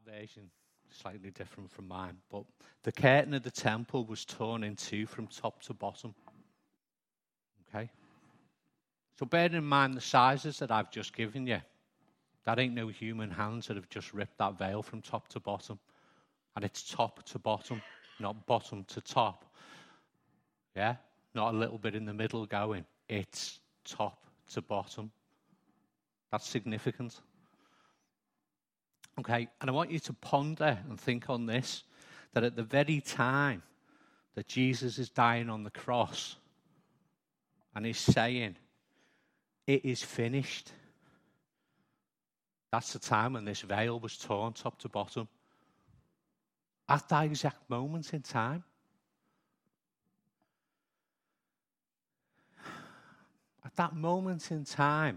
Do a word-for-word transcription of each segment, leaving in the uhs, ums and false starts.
version slightly different from mine, but the curtain of the temple was torn in two from top to bottom. Okay? So bearing in mind the sizes that I've just given you, that ain't no human hands that have just ripped that veil from top to bottom. And it's top to bottom, not bottom to top. Yeah? Not a little bit in the middle going. It's top to bottom. That's significant. Okay, and I want you to ponder and think on this, that at the very time that Jesus is dying on the cross and he's saying, it is finished. That's the time when this veil was torn top to bottom. At that exact moment in time. At that moment in time,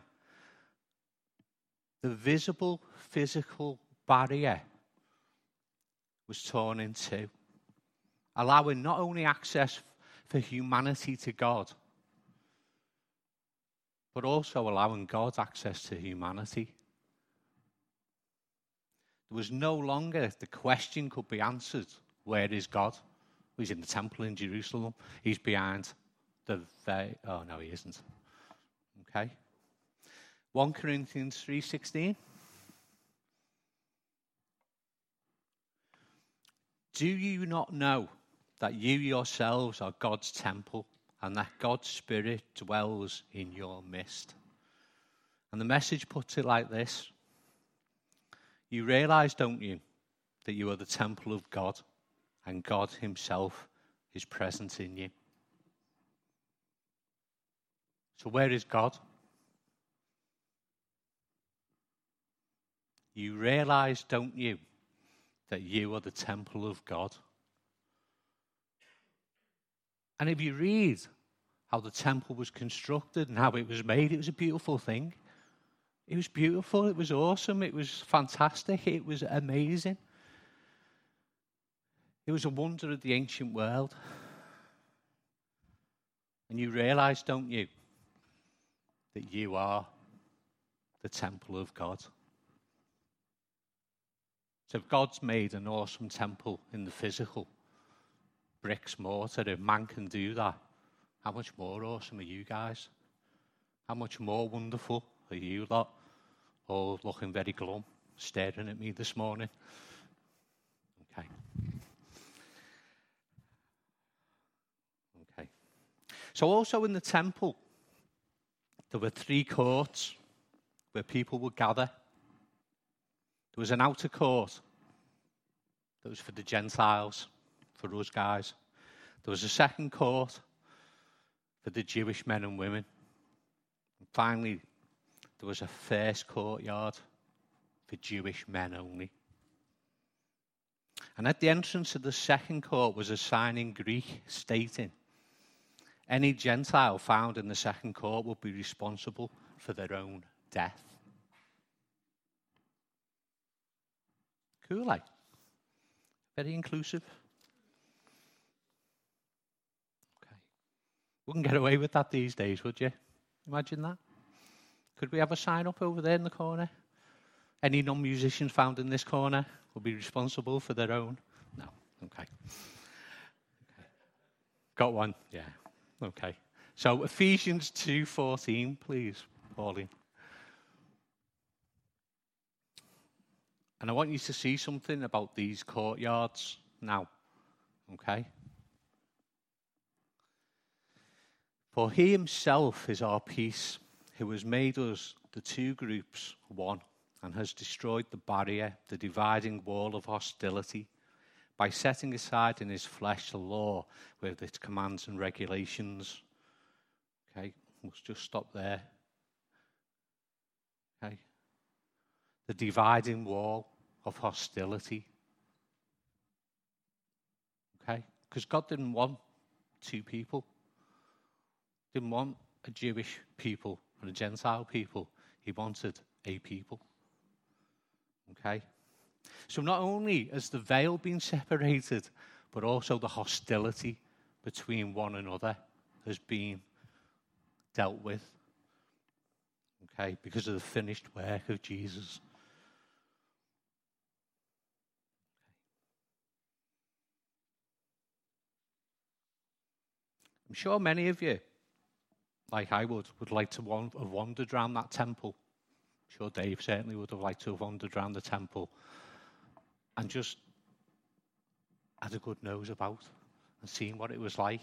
the visible physical barrier was torn in two, allowing not only access for humanity to God, but also allowing God access to humanity. There was no longer, the question could be answered, where is God? He's in the temple in Jerusalem. He's behind the veil. Oh, no, he isn't. Okay. First Corinthians three sixteen. Do you not know that you yourselves are God's temple and that God's Spirit dwells in your midst? And the Message puts it like this. You realize, don't you, that you are the temple of God and God himself is present in you? So where is God? You realize, don't you, that you are the temple of God? And if you read how the temple was constructed and how it was made, it was a beautiful thing. It was beautiful, it was awesome, it was fantastic, it was amazing. It was a wonder of the ancient world. And you realize, don't you, that you are the temple of God. So if God's made an awesome temple in the physical, bricks, mortar, if man can do that, how much more awesome are you guys? How much more wonderful are you lot? All looking very glum, staring at me this morning. Okay. Okay. So also in the temple, there were three courts where people would gather. There was an outer court that was for the Gentiles, for us guys. There was a second court for the Jewish men and women. And finally, there was a first courtyard for Jewish men only. And at the entrance of the second court was a sign in Greek stating, any Gentile found in the second court would be responsible for their own death. Cool, like? Very inclusive. Okay. Wouldn't get away with that these days, would you? Imagine that. Could we have a sign up over there in the corner? Any non-musicians found in this corner will be responsible for their own? No. Okay. Okay. Got one? Yeah. Okay. So Ephesians two fourteen, please, Pauline. And I want you to see something about these courtyards now. Okay? For he himself is our peace, who has made us the two groups one, and has destroyed the barrier, the dividing wall of hostility, by setting aside in his flesh the law with its commands and regulations. Okay, let's just stop there. Okay. The dividing wall of hostility. Okay? Because God didn't want two people. Didn't want a Jewish people and a Gentile people. He wanted a people. Okay? So not only has the veil been separated, but also the hostility between one another has been dealt with. Okay? Because of the finished work of Jesus. I'm sure many of you, like I would, would like to wan- have wandered around that temple. I'm sure Dave certainly would have liked to have wandered around the temple and just had a good nose about and seen what it was like.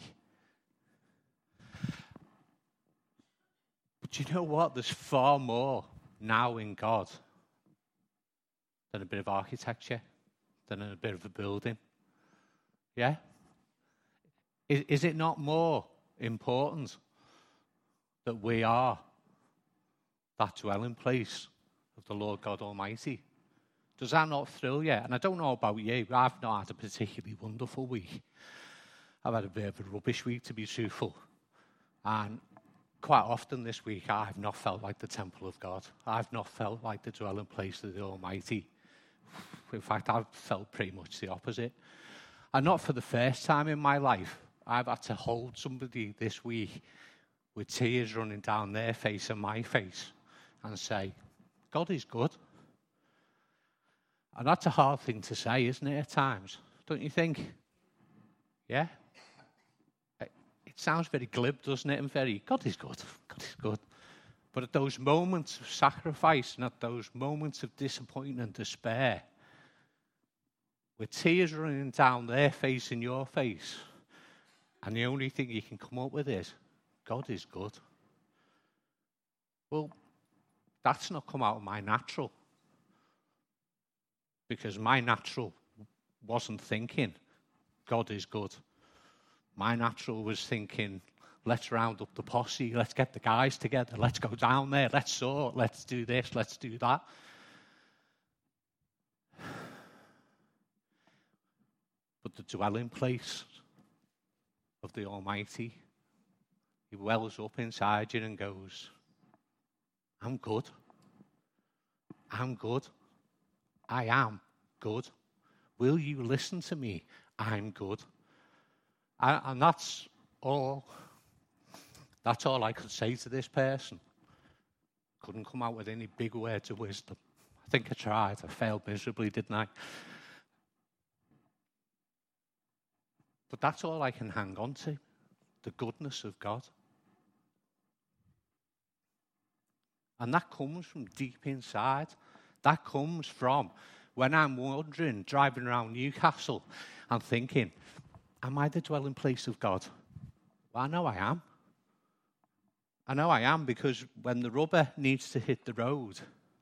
But you know what? There's far more now in God than a bit of architecture, than a bit of a building. Yeah? Is, is it not more important that we are that dwelling place of the Lord God Almighty? Does that not thrill you? And I don't know about you, but I've not had a particularly wonderful week. I've had a bit of a rubbish week, to be truthful. And quite often this week, I've not felt like the temple of God. I've not felt like the dwelling place of the Almighty. In fact, I've felt pretty much the opposite. And not for the first time in my life, I've had to hold somebody this week with tears running down their face and my face and say, God is good. And that's a hard thing to say, isn't it, at times? Don't you think? Yeah? It sounds very glib, doesn't it? And very, God is good. God is good. But at those moments of sacrifice and at those moments of disappointment and despair, with tears running down their face and your face, and the only thing you can come up with is, God is good. Well, that's not come out of my natural. Because my natural wasn't thinking, God is good. My natural was thinking, let's round up the posse, let's get the guys together, let's go down there, let's sort, let's do this, let's do that. But the dwelling place of the Almighty, He wells up inside you and goes, I'm good. I'm good. I am good. Will you listen to me? I'm good. I, and that's all. That's all I could say to this person. Couldn't come out with any big words of wisdom. I think I tried. I failed miserably, didn't I? But that's all I can hang on to. The goodness of God. And that comes from deep inside. That comes from when I'm wandering, driving around Newcastle and thinking, am I the dwelling place of God? Well, I know I am. I know I am, because when the rubber needs to hit the road,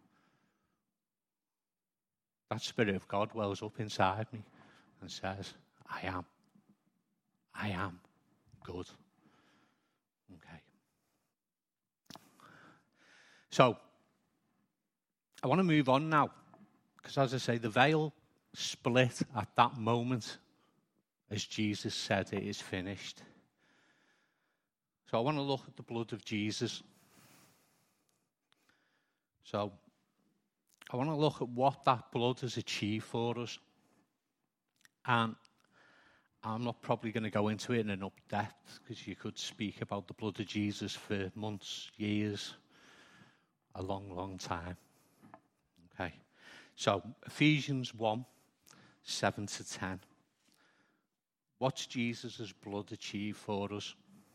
that Spirit of God wells up inside me and says, I am. I am good. Okay. So, I want to move on now, because as I say, the veil split at that moment as Jesus said it is finished. So I want to look at the blood of Jesus. So I want to look at what that blood has achieved for us. And I'm not probably going to go into it in enough depth, because you could speak about the blood of Jesus for months, years, a long, long time. Okay. So Ephesians one, seven to ten. What's Jesus' blood achieved for us?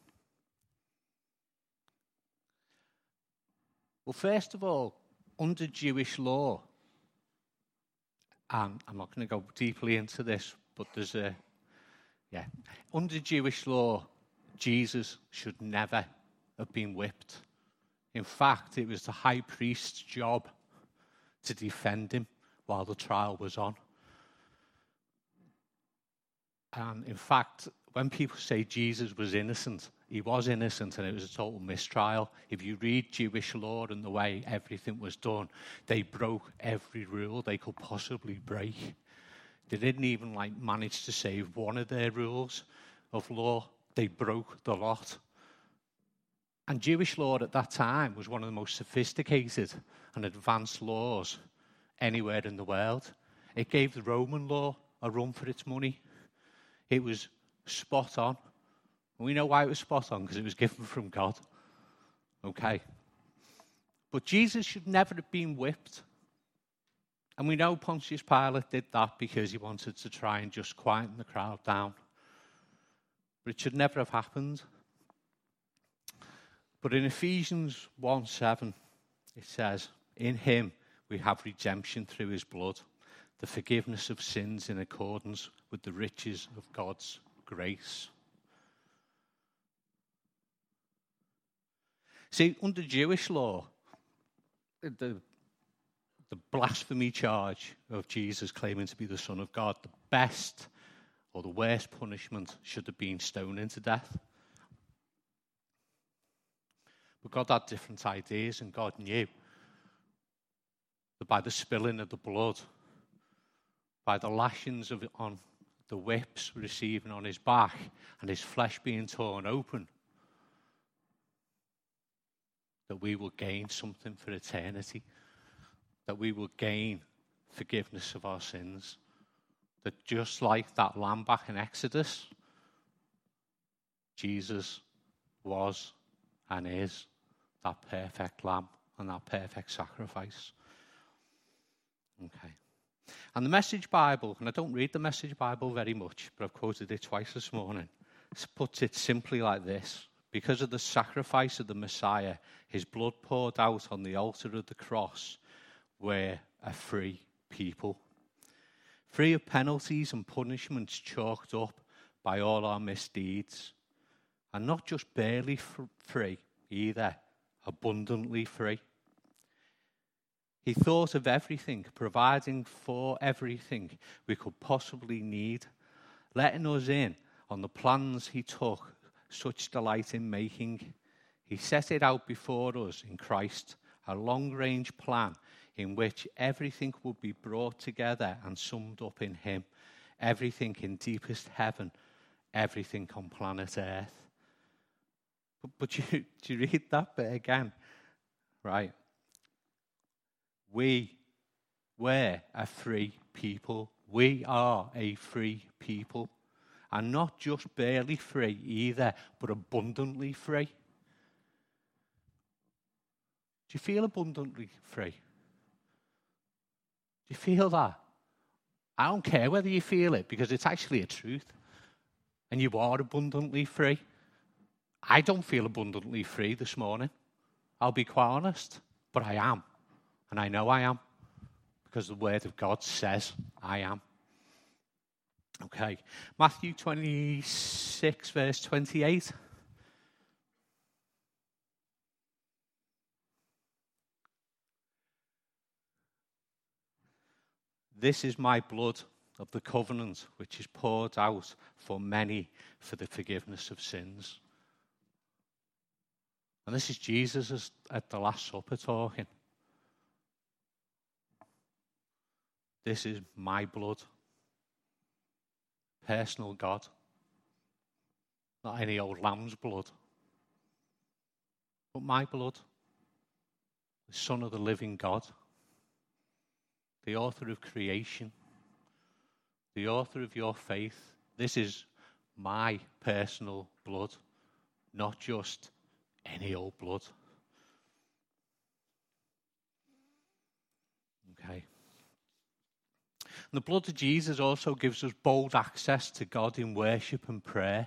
Well, first of all, under Jewish law, and I'm not going to go deeply into this, but there's a, yeah, under Jewish law, Jesus should never have been whipped. In fact, it was the high priest's job to defend him while the trial was on. And in fact, when people say Jesus was innocent, he was innocent, and it was a total mistrial. If you read Jewish law and the way everything was done, they broke every rule they could possibly break. They didn't even like manage to save one of their rules of law. They broke the lot. And Jewish law at that time was one of the most sophisticated and advanced laws anywhere in the world. It gave the Roman law a run for its money. It was spot on. And we know why it was spot on, because it was given from God. Okay. But Jesus should never have been whipped. And we know Pontius Pilate did that because he wanted to try and just quieten the crowd down. But it should never have happened. But in Ephesians one seven, it says, in him we have redemption through his blood, the forgiveness of sins in accordance with the riches of God's grace. See, under Jewish law, the, the blasphemy charge of Jesus claiming to be the Son of God, the best or the worst punishment should have been stoning to death. But God had different ideas, and God knew that by the spilling of the blood, by the lashings of it on the whips receiving on his back, and his flesh being torn open, that we will gain something for eternity, that we will gain forgiveness of our sins, that just like that lamb back in Exodus, Jesus was and is that perfect lamb and that perfect sacrifice. Okay. And the Message Bible, and I don't read the Message Bible very much, but I've quoted it twice this morning, puts it simply like this. Because of the sacrifice of the Messiah, his blood poured out on the altar of the cross, we're a free people. Free of penalties and punishments chalked up by all our misdeeds. And not just barely free either, abundantly free. He thought of everything, providing for everything we could possibly need, letting us in on the plans he took such delight in making. He set it out before us in Christ, a long-range plan in which everything would be brought together and summed up in him. Everything in deepest heaven, everything on planet Earth. But, but you, do you read that bit again? Right. We were a free people. We are a free people. And not just barely free either, but abundantly free. Do you feel abundantly free? Do you feel that? I don't care whether you feel it, because it's actually a truth. And you are abundantly free. I don't feel abundantly free this morning. I'll be quite honest. But I am. And I know I am. Because the Word of God says I am. Okay, Matthew twenty-six, verse twenty-eight. This is my blood of the covenant, which is poured out for many for the forgiveness of sins. And this is Jesus at the Last Supper talking. This is my blood. Personal God. Not any old lamb's blood. But my blood. The Son of the living God. The author of creation. The author of your faith. This is my personal blood. Not just any old blood. Okay. And the blood of Jesus also gives us bold access to God in worship and prayer.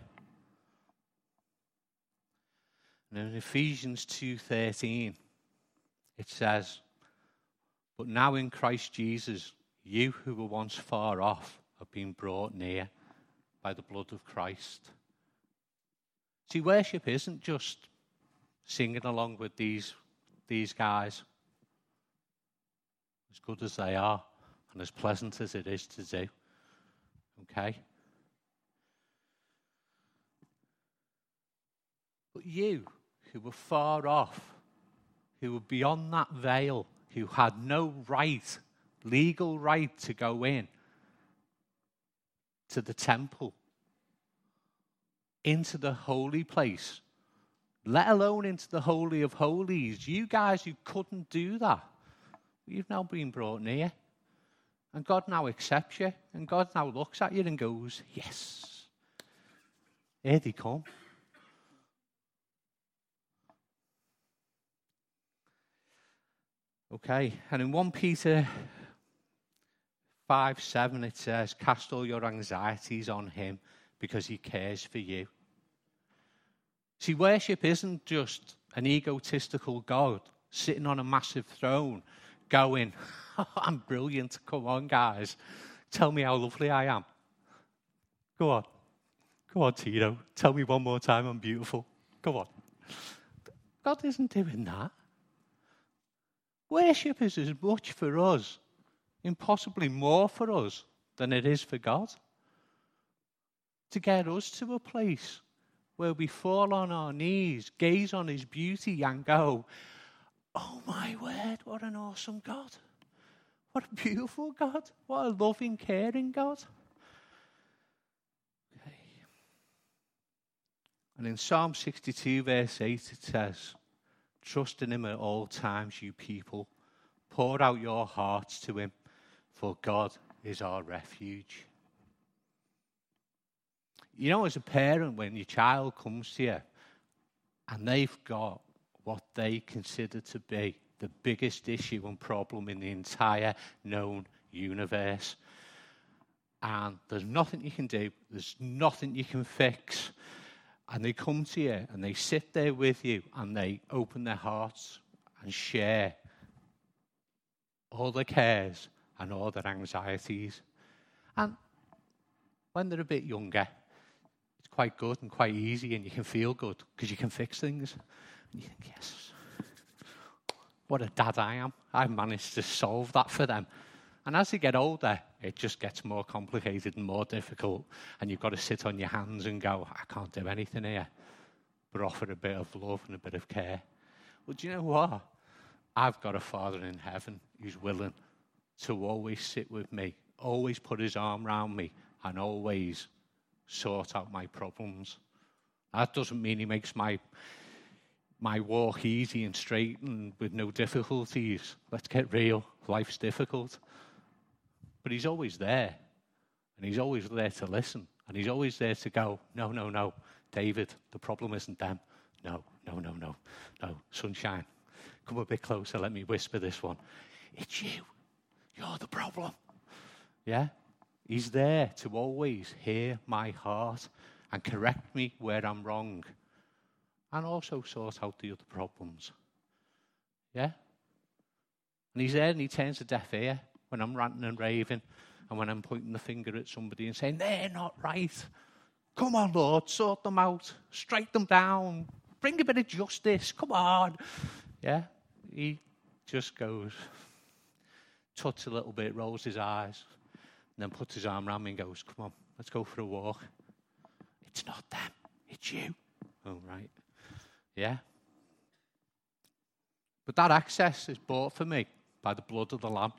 And in Ephesians two thirteen, it says, but now in Christ Jesus, you who were once far off have been brought near by the blood of Christ. See, worship isn't just singing along with these, these guys, as good as they are. And as pleasant as it is to do. Okay? But you, who were far off, who were beyond that veil, who had no right, legal right to go in to the temple, into the holy place, let alone into the Holy of Holies, you guys who couldn't do that, you've now been brought near. And God now accepts you. And God now looks at you and goes, yes, here they come. Okay, and in First Peter five seven it says, cast all your anxieties on him because he cares for you. See, worship isn't just an egotistical God sitting on a massive throne going, I'm brilliant, come on guys, tell me how lovely I am. Go on. Go on, Tito. Tell me one more time I'm beautiful. Go on. God isn't doing that. Worship is as much for us, and possibly more for us, than it is for God. To get us to a place where we fall on our knees, gaze on his beauty and go, oh my word, what an awesome God. What a beautiful God. What a loving, caring God. Okay. And in Psalm sixty-two, verse eight, it says, trust in him at all times, you people. Pour out your hearts to him, for God is our refuge. You know, as a parent, when your child comes to you and they've got what they consider to be the biggest issue and problem in the entire known universe, and there's nothing you can do, there's nothing you can fix, and they come to you and they sit there with you and they open their hearts and share all their cares and all their anxieties. And when they're a bit younger, it's quite good and quite easy, and you can feel good because you can fix things. And you think, yes, what a dad I am. I've managed to solve that for them. And as they get older, it just gets more complicated and more difficult, and you've got to sit on your hands and go, I can't do anything here, but offer a bit of love and a bit of care. Well, do you know what? I've got a Father in heaven who's willing to always sit with me, always put his arm around me, and always sort out my problems. That doesn't mean he makes my my walk easy and straight and with no difficulties. Let's get real. Life's difficult. But he's always there. And he's always there to listen. And he's always there to go, no, no, no, David, the problem isn't them. No, no, no, no, no, sunshine. Come a bit closer, let me whisper this one. It's you. You're the problem. Yeah? He's there to always hear my heart and correct me where I'm wrong. And also sort out the other problems. Yeah? And he's there and he turns a deaf ear when I'm ranting and raving and when I'm pointing the finger at somebody and saying, they're not right. Come on, Lord, sort them out. Strike them down. Bring a bit of justice. Come on. Yeah? He just goes, tuts a little bit, rolls his eyes, and then puts his arm around me and goes, come on, let's go for a walk. It's not them. It's you. Oh, right. Yeah? But that access is bought for me by the blood of the Lamb.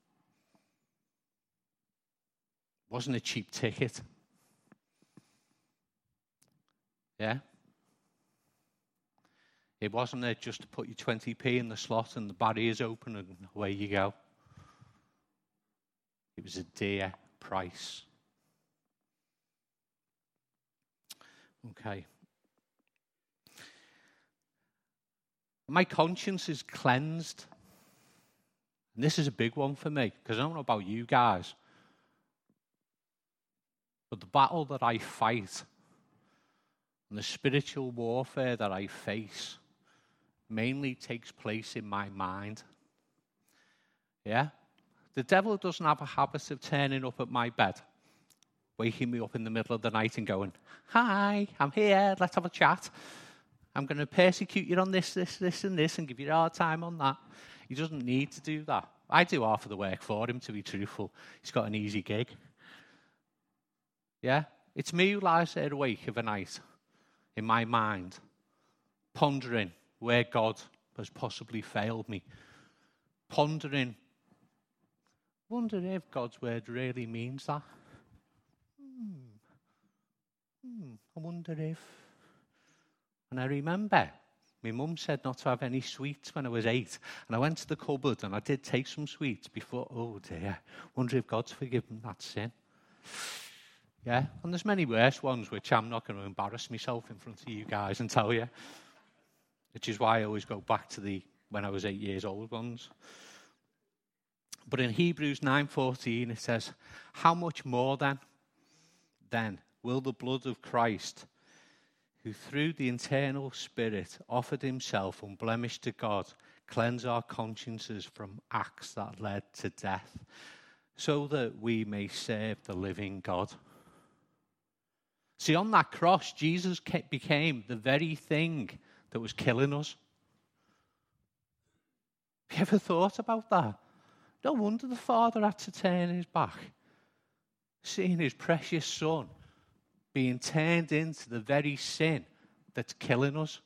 It wasn't a cheap ticket. Yeah? It wasn't a just to put your twenty p in the slot and the barrier's open and away you go. It was a dear price. Okay. My conscience is cleansed. And this is a big one for me, because I don't know about you guys, but the battle that I fight and the spiritual warfare that I face mainly takes place in my mind. Yeah? The devil doesn't have a habit of turning up at my bed, waking me up in the middle of the night and going, hi, I'm here, let's have a chat. I'm going to persecute you on this, this, this, and this, and give you a hard time on that. He doesn't need to do that. I do half of the work for him, to be truthful. He's got an easy gig. Yeah? It's me who lies there awake of a night, in my mind, pondering where God has possibly failed me. Pondering, wondering if God's word really means that. Hmm. Hmm. I wonder if... And I remember my mum said not to have any sweets when I was eight. And I went to the cupboard and I did take some sweets before. Oh dear, wonder if God's forgiven that sin. Yeah, and there's many worse ones which I'm not going to embarrass myself in front of you guys and tell you. Which is why I always go back to the when I was eight years old ones. But in Hebrews nine fourteen it says, how much more then? Then will the blood of Christ, who through the eternal Spirit offered himself unblemished to God, cleanse our consciences from acts that led to death, so that we may serve the living God. See, on that cross, Jesus became the very thing that was killing us. Have you ever thought about that? No wonder the Father had to turn his back, seeing his precious Son being turned into the very sin that's killing us.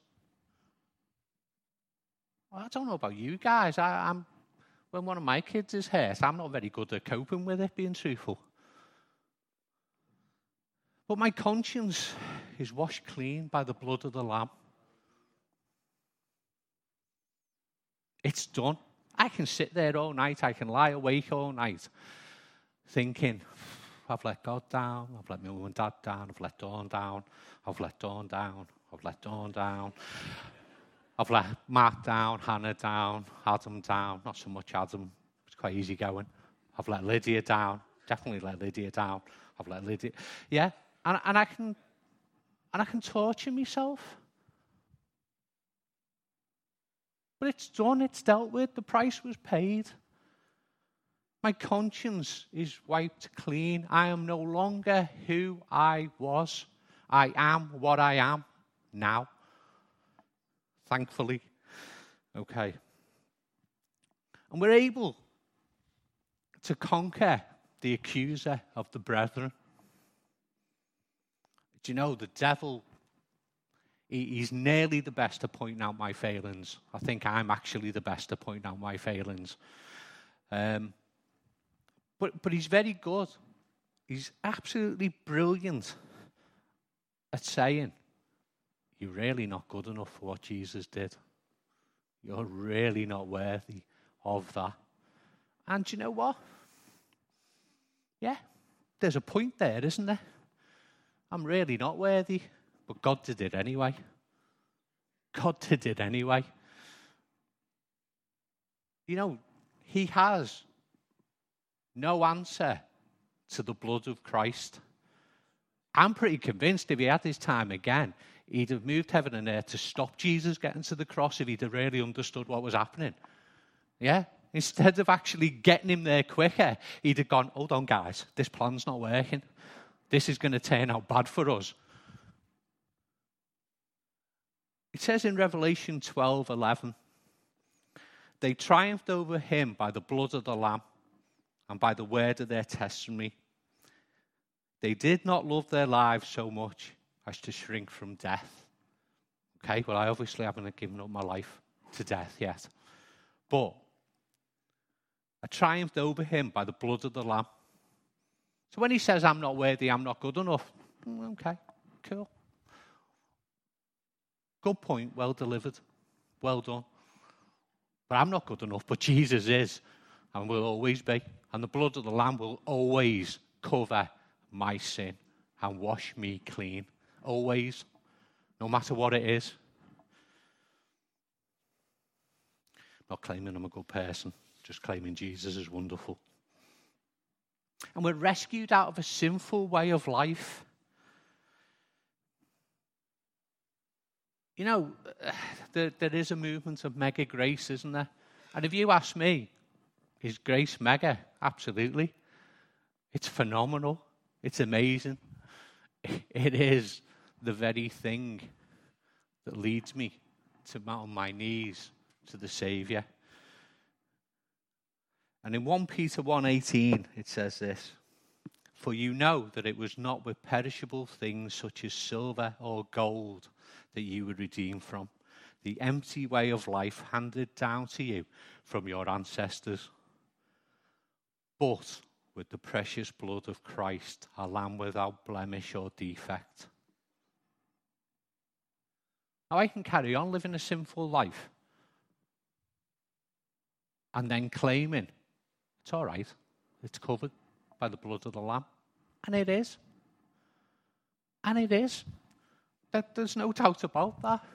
Well, I don't know about you guys. I, I'm, when one of my kids is hurt, I'm not very good at coping with it, being truthful. But my conscience is washed clean by the blood of the Lamb. It's done. I can sit there all night. I can lie awake all night thinking, I've let God down. I've let my mum and dad down. I've let Dawn down. I've let Dawn down. I've let Dawn down. I've let Matt down, Hannah down, Adam down. Not so much Adam. It's quite easy going. I've let Lydia down. Definitely let Lydia down. I've let Lydia. Yeah, and, and I can, and I can torture myself. But it's done, it's dealt with, the price was paid. My conscience is wiped clean. I am no longer who I was. I am what I am now. Thankfully. Okay. And we're able to conquer the accuser of the brethren. Do you know, the devil, he's nearly the best at pointing out my failings. I think I'm actually the best at pointing out my failings. Um, but, but he's very good. He's absolutely brilliant at saying, you're really not good enough for what Jesus did. You're really not worthy of that. And do you know what? Yeah, there's a point there, isn't there? I'm really not worthy, but God did it anyway. God did it anyway. You know, he has no answer to the blood of Christ. I'm pretty convinced if he had his time again, he'd have moved heaven and earth to stop Jesus getting to the cross if he'd have really understood what was happening. Yeah? Instead of actually getting him there quicker, he'd have gone, hold on, guys, this plan's not working. This is going to turn out bad for us. It says in Revelation twelve eleven, they triumphed over him by the blood of the Lamb and by the word of their testimony. They did not love their lives so much as to shrink from death. Okay, well, I obviously haven't given up my life to death yet. But I triumphed over him by the blood of the Lamb. So when he says, I'm not worthy, I'm not good enough, okay, cool. Good point, well delivered, well done. But I'm not good enough, but Jesus is, and will always be. And the blood of the Lamb will always cover my sin and wash me clean. Always, no matter what it is. Not claiming I'm a good person, just claiming Jesus is wonderful. And we're rescued out of a sinful way of life. You know, there, there is a movement of mega grace, isn't there? And if you ask me, is grace mega? Absolutely. It's phenomenal. It's amazing. It is the very thing that leads me to on my knees to the Saviour. And in First Peter one eighteen, it says this, for you know that it was not with perishable things such as silver or gold that you were redeemed from the empty way of life handed down to you from your ancestors, but with the precious blood of Christ, a lamb without blemish or defect. Now I can carry on living a sinful life and then claiming, it's all right, it's covered by the blood of the Lamb. And it is. And it is. There's no doubt about that.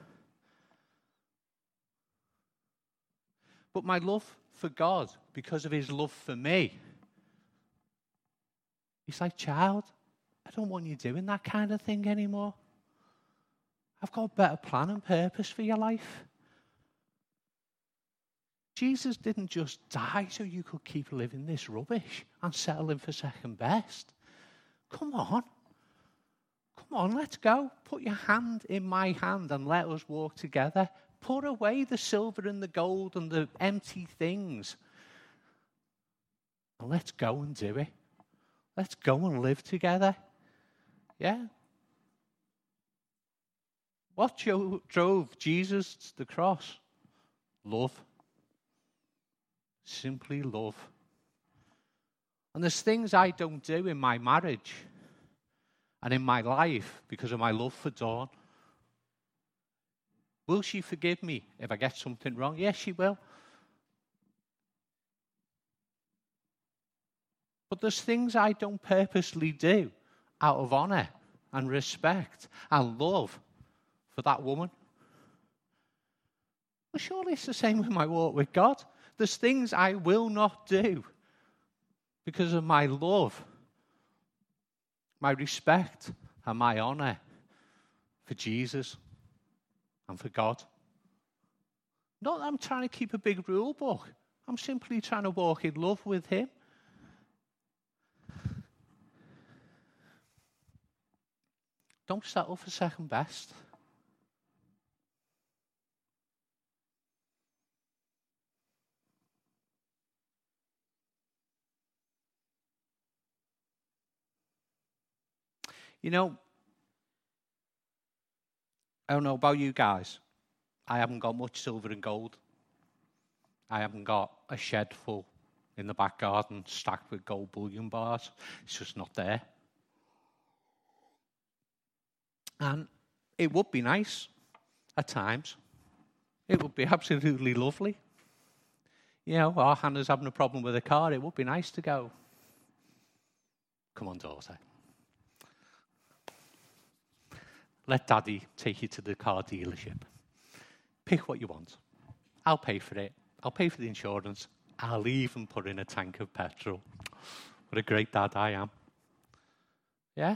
But my love for God, because of his love for me, he's like, child, I don't want you doing that kind of thing anymore. I've got a better plan and purpose for your life. Jesus didn't just die so you could keep living this rubbish and settling for second best. Come on. Come on, let's go. Put your hand in my hand and let us walk together. Put away the silver and the gold and the empty things. And let's go and do it. Let's go and live together. Yeah? What jo- drove Jesus to the cross? Love. Simply love. And there's things I don't do in my marriage and in my life because of my love for Dawn. Will she forgive me if I get something wrong? Yes, she will. But there's things I don't purposely do out of honor and respect and love for that woman. Well, surely it's the same with my walk with God. There's things I will not do because of my love, my respect, and my honor for Jesus and for God. Not that I'm trying to keep a big rule book. I'm simply trying to walk in love with him. Don't settle for second best. You know, I don't know about you guys. I haven't got much silver and gold. I haven't got a shed full in the back garden stacked with gold bullion bars. It's just not there. And it would be nice at times. It would be absolutely lovely. You know, our Hannah's having a problem with a car. It would be nice to go, come on, daughter. Let Daddy take you to the car dealership. Pick what you want. I'll pay for it. I'll pay for the insurance. I'll even put in a tank of petrol. What a great dad I am. Yeah?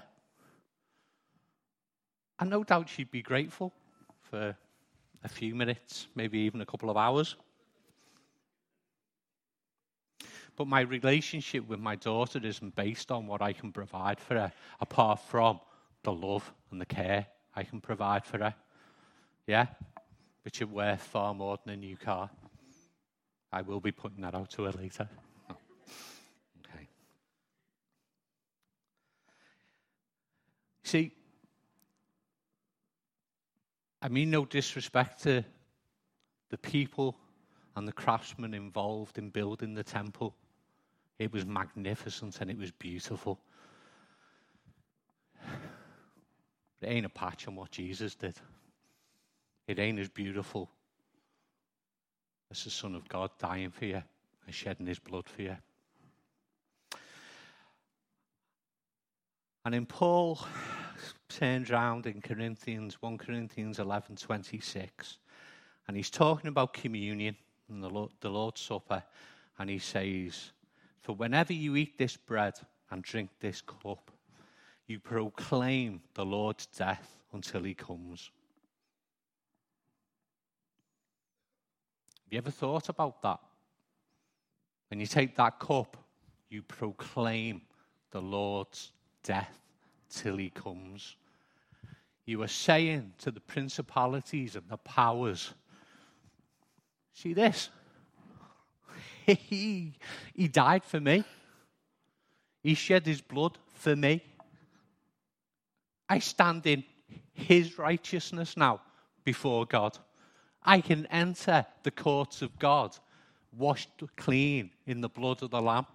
And no doubt she'd be grateful for a few minutes, maybe even a couple of hours. But my relationship with my daughter isn't based on what I can provide for her, apart from the love and the care I can provide for her. Yeah? Which are worth far more than a new car. I will be putting that out to her later. Oh. Okay. See, I mean no disrespect to the people and the craftsmen involved in building the temple. It was magnificent and it was beautiful. But it ain't a patch on what Jesus did. It ain't as beautiful as the Son of God dying for you and shedding his blood for you. And then Paul turns around in Corinthians, First Corinthians eleven twenty-six, and he's talking about communion and the Lord, the Lord's Supper, and he says, for whenever you eat this bread and drink this cup, you proclaim the Lord's death until he comes. Have you ever thought about that? When you take that cup, you proclaim the Lord's death till he comes. You are saying to the principalities and the powers, see this? he, he died for me. He shed his blood for me. I stand in his righteousness now before God. I can enter the courts of God washed clean in the blood of the Lamb.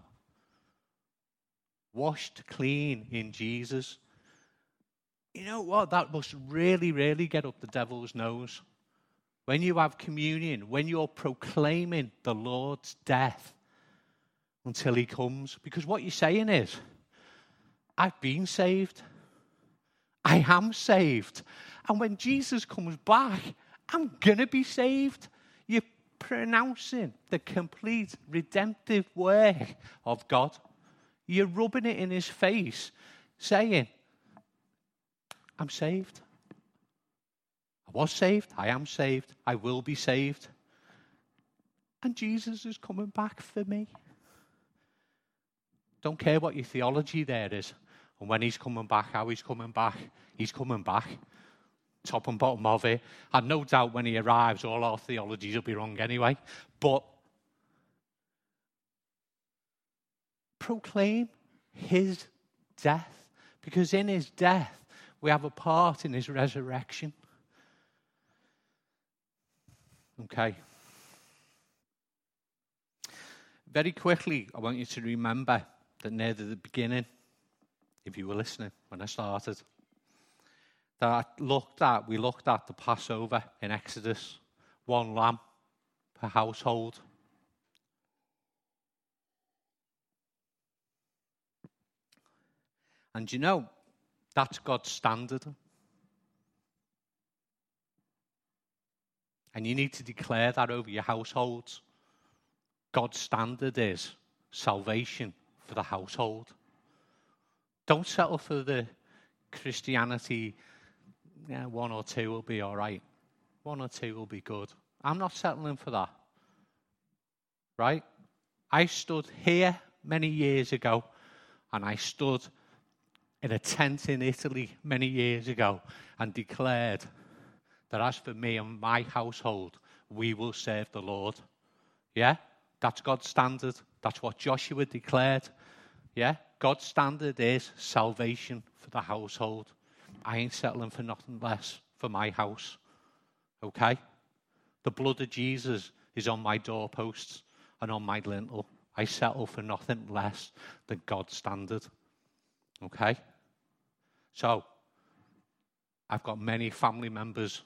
Washed clean in Jesus. You know what? That must really, really get up the devil's nose. When you have communion, when you're proclaiming the Lord's death until he comes. Because what you're saying is, I've been saved. I am saved. And when Jesus comes back, I'm going to be saved. You're pronouncing the complete redemptive work of God. You're rubbing it in his face, saying, I'm saved. I was saved. I am saved. I will be saved. And Jesus is coming back for me. Don't care what your theology there is. And when he's coming back, how he's coming back. He's coming back. Top and bottom of it. And no doubt when he arrives, all our theologies will be wrong anyway. But proclaim his death. Because in his death, we have a part in his resurrection. Okay. Very quickly, I want you to remember that near the beginning, if you were listening when I started, that I looked at, we looked at the Passover in Exodus, one lamb per household. And you know, that's God's standard. And you need to declare that over your households. God's standard is salvation for the household. Don't settle for the Christianity, yeah, one or two will be all right. One or two will be good. I'm not settling for that. Right? I stood here many years ago, and I stood in a tent in Italy many years ago and declared that as for me and my household, we will serve the Lord. Yeah? That's God's standard. That's what Joshua declared. Yeah? God's standard is salvation for the household. I ain't settling for nothing less for my house. Okay? The blood of Jesus is on my doorposts and on my lintel. I settle for nothing less than God's standard. Okay? So, I've got many family members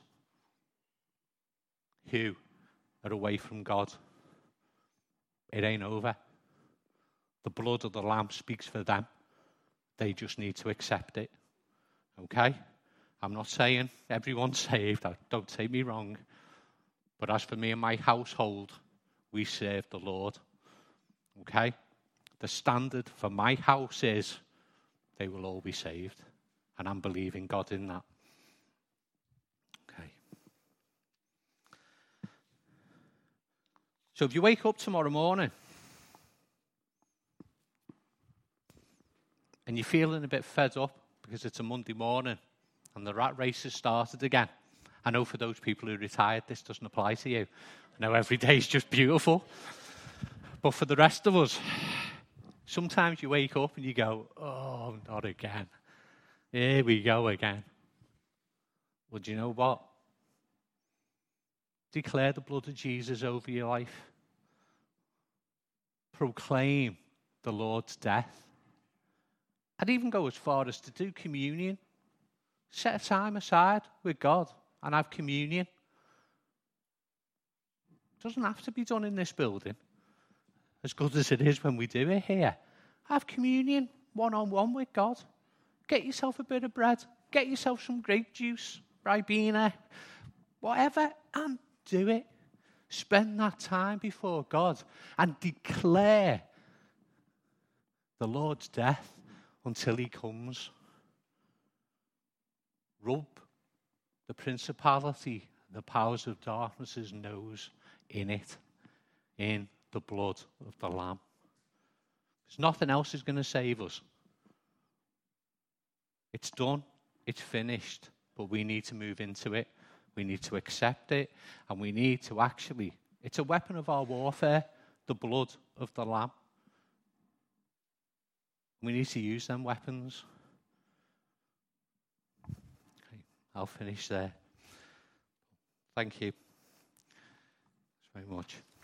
who are away from God. It ain't over. The blood of the Lamb speaks for them. They just need to accept it. Okay? I'm not saying everyone's saved. Don't take me wrong. But as for me and my household, we serve the Lord. Okay? The standard for my house is they will all be saved. And I'm believing God in that. Okay. So if you wake up tomorrow morning and you're feeling a bit fed up because it's a Monday morning and the rat race has started again, I know for those people who retired, this doesn't apply to you. I know every day is just beautiful. But for the rest of us, sometimes you wake up and you go, oh, not again. Here we go again. Well, do you know what? Declare the blood of Jesus over your life. Proclaim the Lord's death. I'd even go as far as to do communion. Set a time aside with God and have communion. It doesn't have to be done in this building, as good as it is when we do it here. Have communion one-on-one with God. Get yourself a bit of bread. Get yourself some grape juice, Ribena, whatever, and do it. Spend that time before God and declare the Lord's death until he comes. Rub the principality, the powers of darkness's nose in it, in the blood of the Lamb. Because nothing else is going to save us. It's done. It's finished. But we need to move into it. We need to accept it. And we need to actually, it's a weapon of our warfare, the blood of the Lamb. We need to use them weapons. Okay, I'll finish there. Thank you very much.